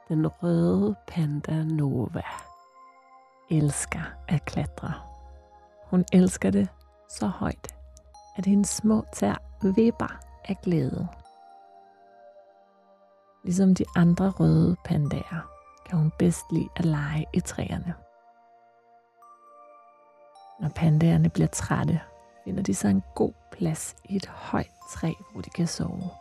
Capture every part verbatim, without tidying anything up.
Den røde panda Nova elsker at klatre. Hun elsker det så højt, at hendes små tæer vipper af glæde. Ligesom de andre røde pandaer, kan hun bedst lide at lege i træerne. Når pandaerne bliver trætte, finder de sig en god plads i et højt træ, hvor de kan sove.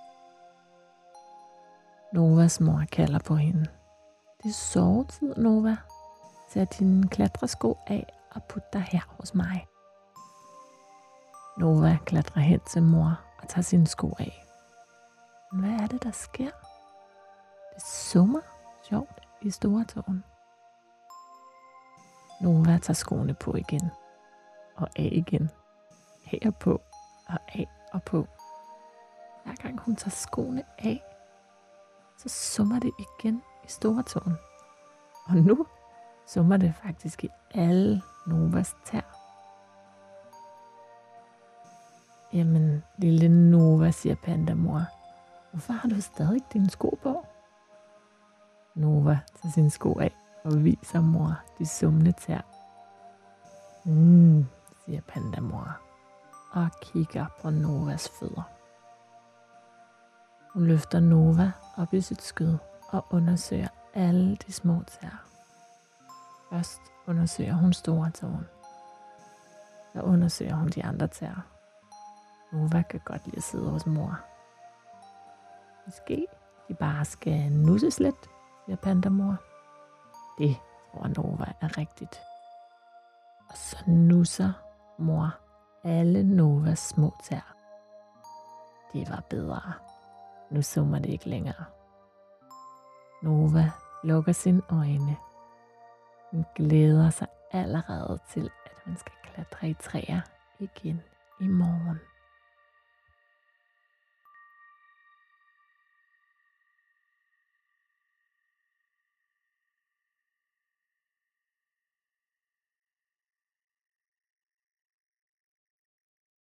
Novas mor kalder på hende. Det er sovetid, Nova. Tag dine klatresko af og put dig her hos mig. Nova klatrer hen til mor og tager sine sko af. Men hvad er det, der sker? Det summer sjovt i storetåen. Nova tager skoene på igen og af igen. Af og på og af og på. Hver gang hun tager skoene af, så summer det igen i storetåen. Og nu summer det faktisk i alle Novas tæer. Jamen, lille Nova, siger pandamor. Hvorfor har du stadig dine sko på? Nova tager sine sko af og viser mor de summende tæer. Mm, siger pandamor og kigger på Novas fødder. Hun løfter Nova op i sit skød og undersøger alle de små tæer. Først undersøger hun storetåen. Så undersøger hun de andre tæer. Nova kan godt lide at sidde hos mor. Måske de bare skal nusses lidt, siger pandamor. Det tror Nova er rigtigt. Og så nusser mor alle Novas små tæer. Det var bedre. Nu summer det ikke længere. Nova lukker sine øjne. Hun glæder sig allerede til, at hun skal klatre i træer igen i morgen.